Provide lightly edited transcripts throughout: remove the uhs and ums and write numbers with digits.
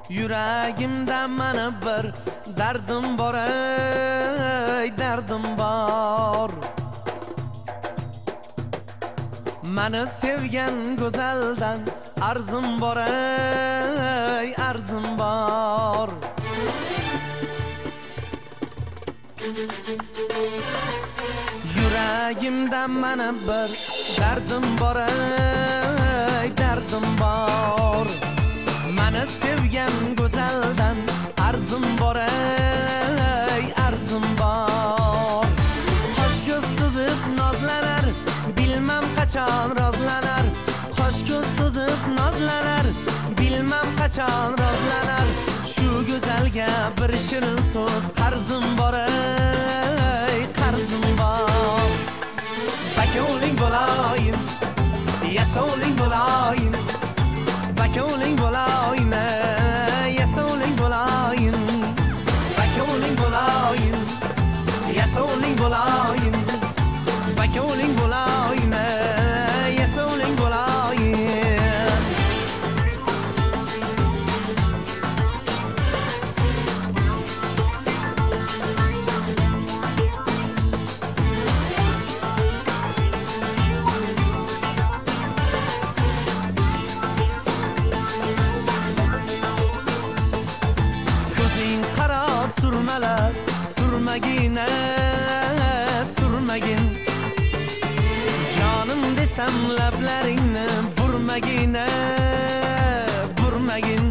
Yuragimda mana bir dardim bor, ey dardim bor. Meni sevgan go'zaldan arzim bor, ey arzim bor. Yuragimda mana bir dardim bor, ey dardim bor. Meni sevgan go'zaldan arzim bor, ey arzim bor. Qosh ko'z suzib nozlanar, bilmem qachon rozlanar. Qosh ko'z suzib nozlanar, bilmem qachon rozlanar. Shu go'zalga bir shirin so'z qarzim bor, ey qarzim bor. Bako'ling bo'layin, yaso'ling bo'layin. Bako'ling bo'layin, yaso'ling bo'layin. Bako'ling bo'layin, yaso'ling bo'layin. Bako'ling bo'layin, yaso'ling bo'layin. Surmalar, surmagin, surmagin. Canım desem lablaringni burmagin, burmagin.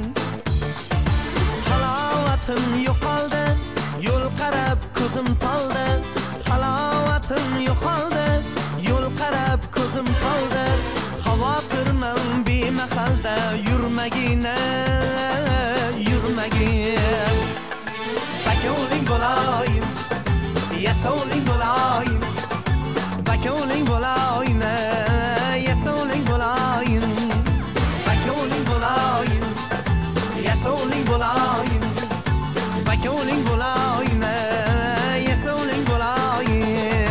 Halovatim yo'qoldi, yo'l qarab ko'zim toldi. Halovatim yo'qoldi, yo'l qarab ko'zim toldi. Xavotirman bemahalda yurmagin, yurmagin. Bako'ling bo'layin, yaso'ling bo'layin. Bako'ling bo'layin, yaso'ling bo'layin. Bako'ling bo'layin, yaso'ling bo'layin. Bako'ling bo'layin, yaso'ling bo'layin.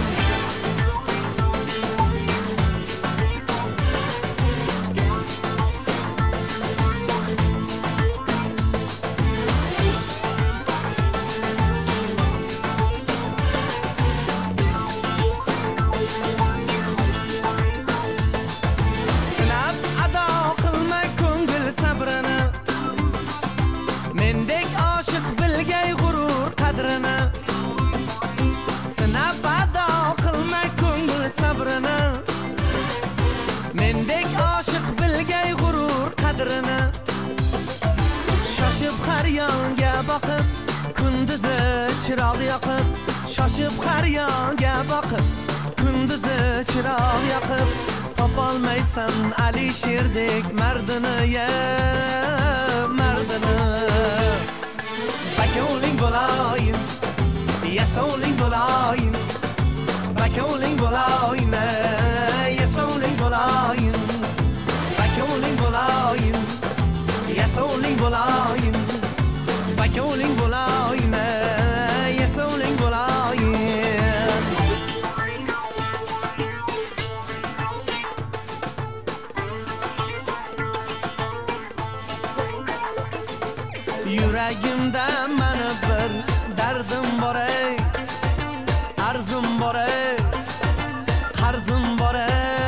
Mendek oshiq bilgay g'urur qadrini. Sinab ado qilma ko'ngil sabrini. Mendek oshiq bilgay g'urur qadrini. Shoshib har yonga boqib, kunduzi chiroq yoqib. Shoshib har yonga boqib, kunduzi chiroq yoqib. Topolmaysan Alisherdek mardini, ya mardini. Bako'ling bo'layin, yaso'ling bo'layin. Bako'ling bo'layin, yaso'ling bo'layin. Bako'ling bo'layin, yaso'ling bo'layin. Bako'ling bo'layin, yaso'ling bo'layin. Yuragimda mana bir dardim bor, ey arzim bor, ey qarzim bor, ey